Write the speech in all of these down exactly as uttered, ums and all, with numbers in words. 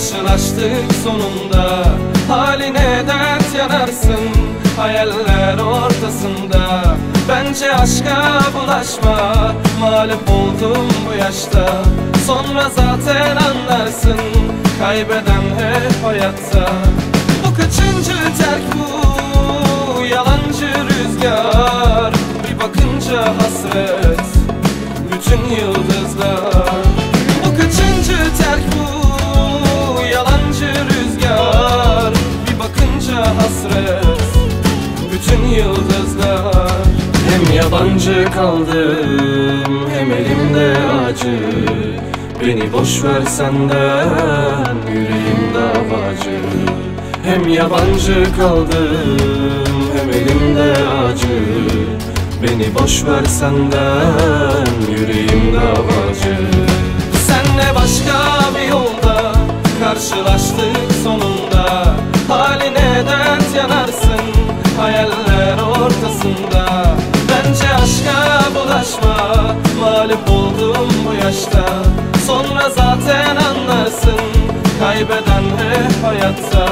Karşılaştık sonunda, haline dert yanarsın hayaller ortasında. Bence aşka bulaşma, mağlup oldum bu yaşta. Sonra zaten anlarsın, kaybeden hep hayatta. Bu kaçıncı terk bu, yalancı rüzgar. Bir bakınca hasret, bütün yıldızlar. Bu kaçıncı terk bu, yalancı rüzgar. Bir bakınca hasret, bütün yıldızlar. Hem yabancı kaldım, hem elimde acı. Beni boş ver senden, yüreğim davacı. Hem yabancı kaldım, hem elimde acı. Beni boş ver senden, yüreğim davacı. Senle başka bir yolda karşılaştık sonunda. Haline dert yanarsın hayaller ortasında. Bence aşka bulaşma, mağlup oldum bu yaşta. Sonra zaten anlarsın, kaybeden hep hayatta.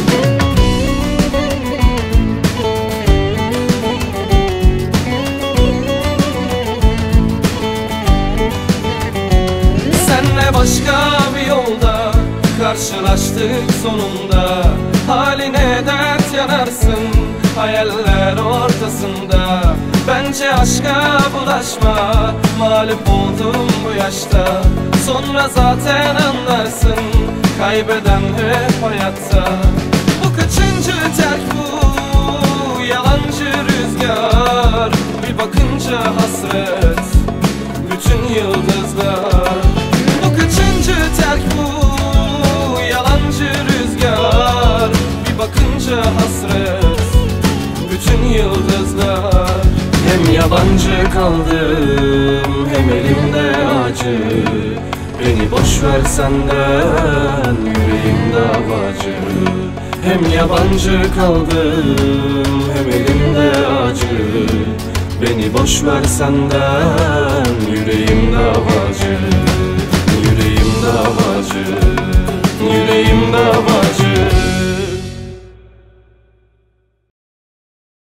Senle başka bir yolda karşılaştık sonunda. Haline dert yanarsın hayaller ortasında. Bence aşka bulaşma, mağlup oldum bu yaşta. Sonra zaten anlarsın, kaybeden hep hayatta. Bu kaçıncı terk bu, yalancı rüzgar. Bir bakınca hasret, bütün yıldızlar. Bu kaçıncı terk bu, yalancı rüzgar. Bir bakınca hasret, bütün yıldızlar. Hem yabancı kaldım, hem elimde acı. Beni boş ver senden, yüreğim davacı. Hem yabancı kaldım, hem elimde acı. Beni boş ver senden, yüreğim davacı. Yüreğim davacı, yüreğim davacı.